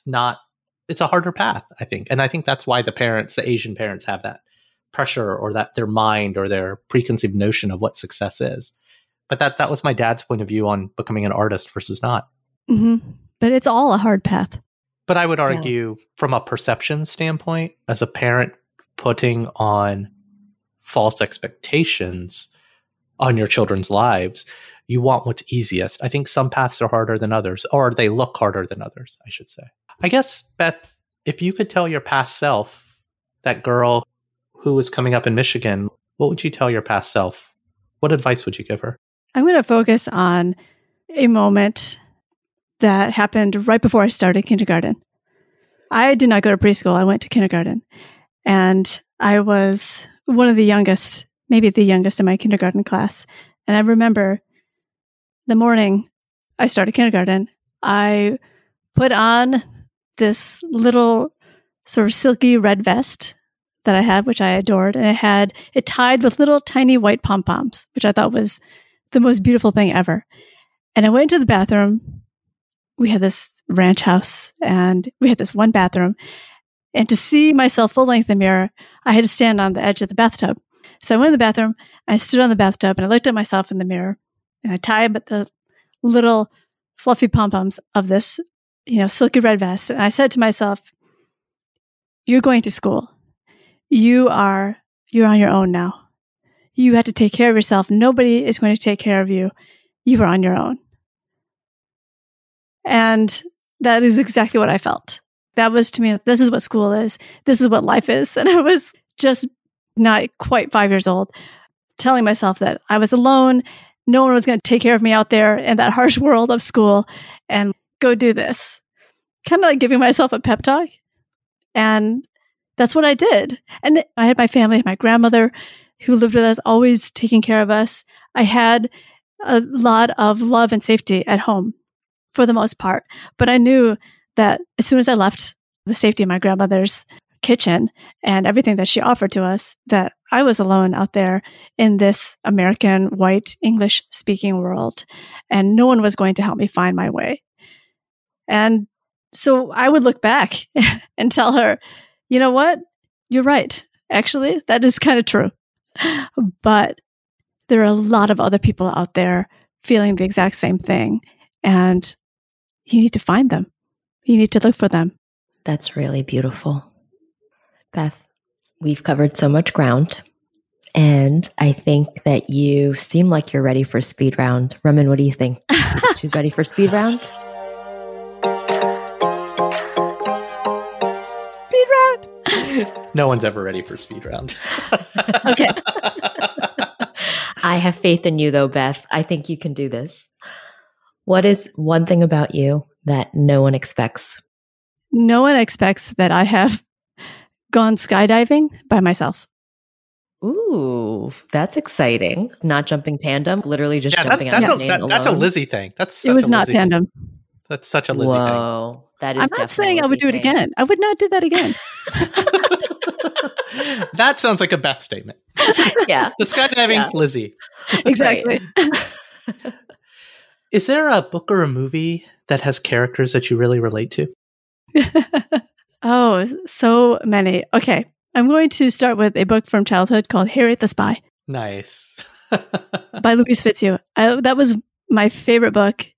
it's a harder path, I think. And I think that's why the Asian parents have that pressure, or that their mind or their preconceived notion of what success is. But that was my dad's point of view on becoming an artist versus not. Mm-hmm. But it's all a hard path. But I would argue from a perception standpoint, as a parent putting on false expectations on your children's lives, you want what's easiest. I think some paths are harder than others, or they look harder than others, I should say. I guess, Beth, if you could tell your past self, that girl who was coming up in Michigan, what would you tell your past self? What advice would you give her? I'm going to focus on a moment that happened right before I started kindergarten. I did not go to preschool. I went to kindergarten. And I was one of the youngest, maybe the youngest in my kindergarten class. And I remember the morning I started kindergarten, I put on this little sort of silky red vest that I had, which I adored. And it tied with little tiny white pom-poms, which I thought was the most beautiful thing ever. And I went to the bathroom. We had this ranch house, and we had this one bathroom. And to see myself full length in the mirror, I had to stand on the edge of the bathtub. So I went in the bathroom, I stood on the bathtub, and I looked at myself in the mirror, and I tied the little fluffy pom-poms of this, silky red vest. And I said to myself, you're going to school. You're on your own now. You have to take care of yourself. Nobody is going to take care of you. You are on your own. And that is exactly what I felt. That was, to me, this is what school is. This is what life is. And I was just not quite 5 years old, telling myself that I was alone. No one was going to take care of me out there in that harsh world of school, and go do this. Kind of like giving myself a pep talk. And that's what I did. And I had my family, my grandmother who lived with us, always taking care of us. I had a lot of love and safety at home for the most part. But I knew that as soon as I left the safety of my grandmother's kitchen and everything that she offered to us, that I was alone out there in this American white English speaking world, and no one was going to help me find my way. And so I would look back and tell her, you know what? You're right. Actually, that is kind of true. But there are a lot of other people out there feeling the exact same thing, and you need to find them. You need to look for them. That's really beautiful. Beth, we've covered so much ground, and I think that you seem like you're ready for speed round. Raman, what do you think? She's ready for speed round? Speed round. No one's ever ready for speed round. Okay. I have faith in you, though, Beth. I think you can do this. What is one thing about you that no one expects? No one expects that I have gone skydiving by myself. Ooh, that's exciting. Not jumping tandem, literally just jumping out of alone. That's a Lizzie thing. It was not tandem. That's such a Lizzie thing. That is. I'm not saying I would do it again. I would not do that again. That sounds like a Beth statement. Yeah. The skydiving, Lizzie. Exactly. Is there a book or a movie that has characters that you really relate to? Oh, so many. Okay. I'm going to start with a book from childhood called Harriet the Spy. Nice. By Louise Fitzhugh. That was my favorite book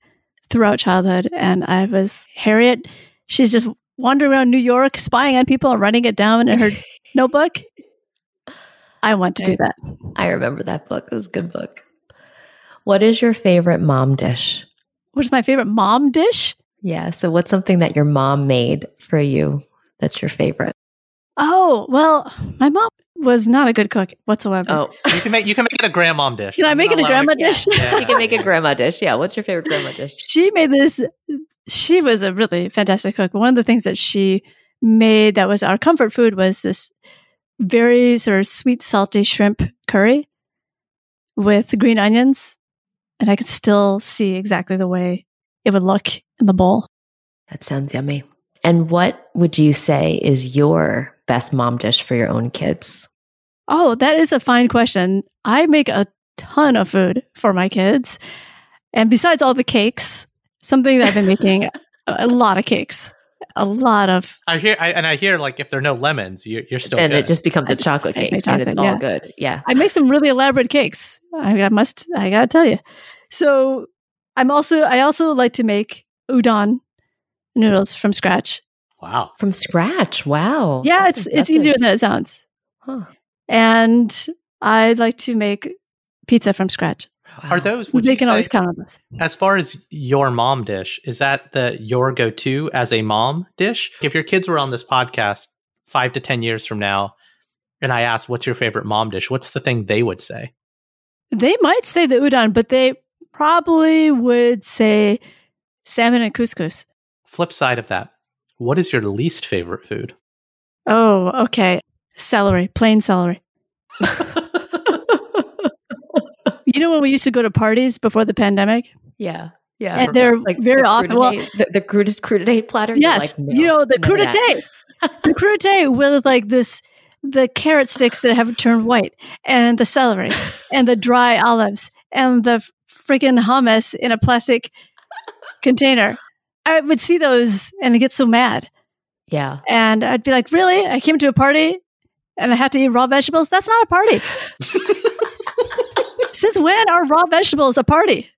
throughout childhood. And I was Harriet. She's just wandering around New York, spying on people and writing it down in her notebook. I want to do that. I remember that book. It was a good book. What is your favorite mom dish? What is my favorite mom dish? Yeah. So what's something that your mom made for you that's your favorite? Oh, well, my mom was not a good cook whatsoever. Oh, You can make it a grandmom dish. Can I make it a grandma dish? Yeah. you can make a grandma dish. Yeah. What's your favorite grandma dish? She made this. She was a really fantastic cook. One of the things that she made that was our comfort food was this very sort of sweet, salty shrimp curry with green onions. And I could still see exactly the way it would look in the bowl. That sounds yummy. And what would you say is your best mom dish for your own kids? Oh, that is a fine question. I make a ton of food for my kids. And besides all the cakes, something that I've been making a lot of cakes. A lot of. I hear like if there are no lemons, you're still And good. it just becomes a chocolate cake and it's all good. Yeah. I make some really elaborate cakes. I gotta tell you. So I also like to make udon noodles from scratch. Wow. From scratch. Wow. Yeah, That's it's easier than it sounds. Huh. And I like to make pizza from scratch. Are those, would They you can say, always count on this. as far as your mom dish, is that your go-to as a mom dish? If your kids were on this podcast 5 to 10 years from now, and I asked, what's your favorite mom dish? What's the thing they would say? They might say the udon, but they probably would say salmon and couscous. Flip side of that, what is your least favorite food? Oh, okay. Celery, plain celery. You know when we used to go to parties before the pandemic? Yeah. Yeah. And they're Like very the often, well, the crudité platter. You're yes, like, no, you know, the none of that. crudité. The crudité with like the carrot sticks that have turned white, and the celery, and the dry olives, and the freaking hummus in a plastic container. I would see those and I get so mad. Yeah. And I'd be like, really? I came to a party and I have to eat raw vegetables? That's not a party. Since when are raw vegetables a party?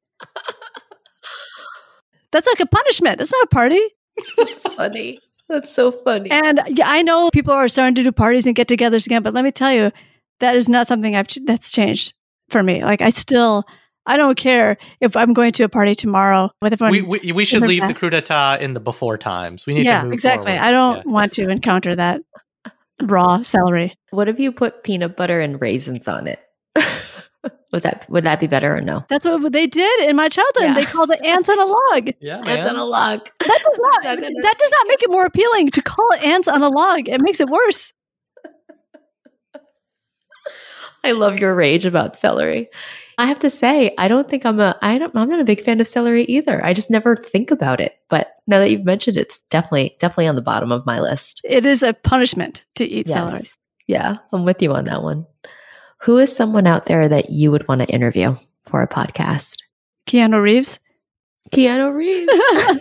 That's like a punishment. That's not a party. That's funny. That's so funny. And yeah, I know people are starting to do parties and get-togethers again, but let me tell you, that is not something that's changed for me. Like I don't care if I'm going to a party tomorrow with everyone. We should leave the crudité in the before times. We need to move exactly. forward. I don't want to encounter that raw celery. What if you put peanut butter and raisins on it? Would that be better or no? That's what they did in my childhood. Yeah. They called it ants on a log. Yeah, Ants man. on a log. That does not make it more appealing to call it ants on a log. It makes it worse. I love your rage about celery. I have to say, I don't think I'm not a big fan of celery either. I just never think about it. But now that you've mentioned it, it's definitely on the bottom of my list. It is a punishment to eat Yes. celery. Yeah, I'm with you on that one. Who is someone out there that you would want to interview for a podcast? Keanu Reeves. Keanu Reeves. I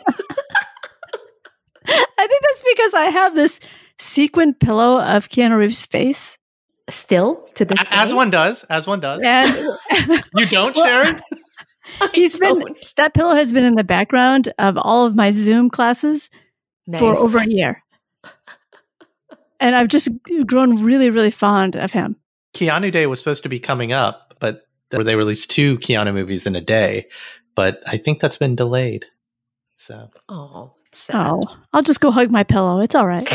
think that's because I have this sequin pillow of Keanu Reeves' face. Still to this day? As one does. And You don't, Sharon? that pillow has been in the background of all of my Zoom classes for over a year. And I've just grown really, really fond of him. Keanu Day was supposed to be coming up, but they released 2 Keanu movies in a day. But I think that's been delayed. So, Oh, sad. I'll just go hug my pillow. It's all right.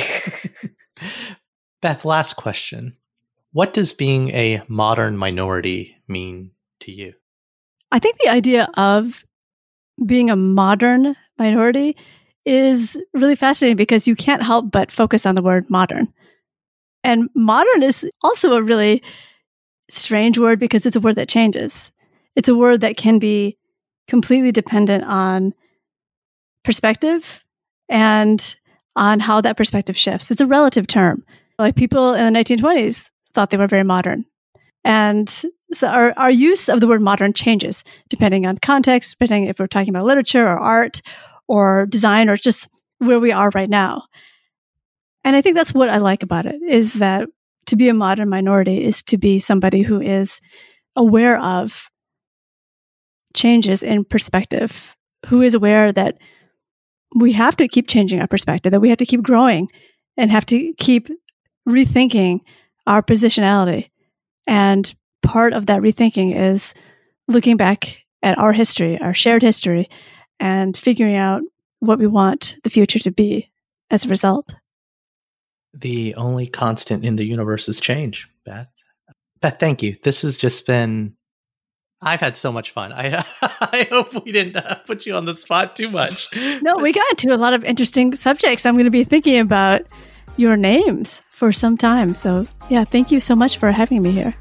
Beth, last question. What does being a modern minority mean to you? I think the idea of being a modern minority is really fascinating because you can't help but focus on the word modern. And modern is also a really strange word because it's a word that changes. It's a word that can be completely dependent on perspective and on how that perspective shifts. It's a relative term. Like people in the 1920s thought they were very modern. And so our use of the word modern changes depending on context, depending if we're talking about literature or art or design or just where we are right now. And I think that's what I like about it, is that to be a modern minority is to be somebody who is aware of changes in perspective who is aware that we have to keep changing our perspective, that we have to keep growing and have to keep rethinking our positionality. And part of that rethinking is looking back at our history, our shared history, and figuring out what we want the future to be as a result. The only constant in the universe is change, Beth. Beth, thank you. This has just been... I've had so much fun. I hope we didn't put you on the spot too much. No, we got into a lot of interesting subjects. I'm going to be thinking about your names for some time. So yeah, thank you so much for having me here.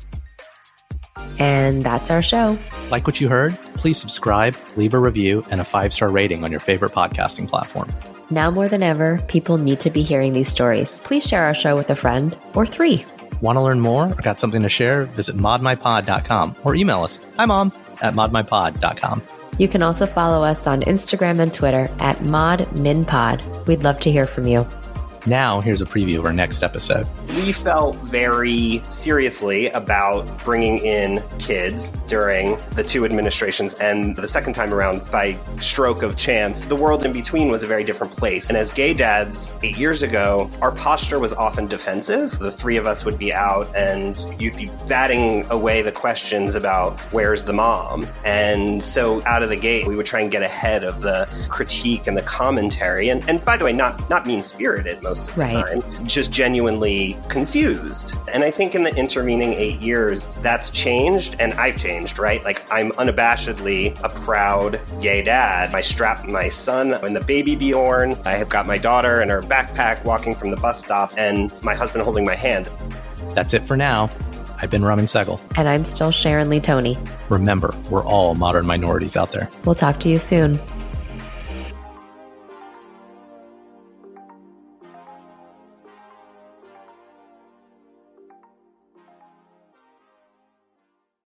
And that's our show. Like what you heard? Please subscribe, leave a review, and a 5-star rating on your favorite podcasting platform. Now more than ever, people need to be hearing these stories. Please share our show with a friend or 3. Want to learn more or got something to share? Visit modmypod.com or email us, himom@modmypod.com. You can also follow us on Instagram and Twitter at modminpod. We'd love to hear from you. Now, here's a preview of our next episode. We felt very seriously about bringing in kids during the 2 administrations, and the second time around, by stroke of chance, the world in between was a very different place. And as gay dads 8 years ago, our posture was often defensive. The 3 of us would be out, and you'd be batting away the questions about where's the mom? And so out of the gate, we would try and get ahead of the critique and the commentary. And by the way, not mean-spirited most of the time, just genuinely confused. And I think in the intervening 8 years, that's changed, and I've changed, right? Like, I'm unabashedly a proud gay dad. I strap my son in the baby Bjorn. I have got my daughter in her backpack walking from the bus stop, and my husband holding my hand. That's it for now. I've been Ramin Segal. And I'm still Sharon Lee Tony. Remember, we're all modern minorities out there. We'll talk to you soon.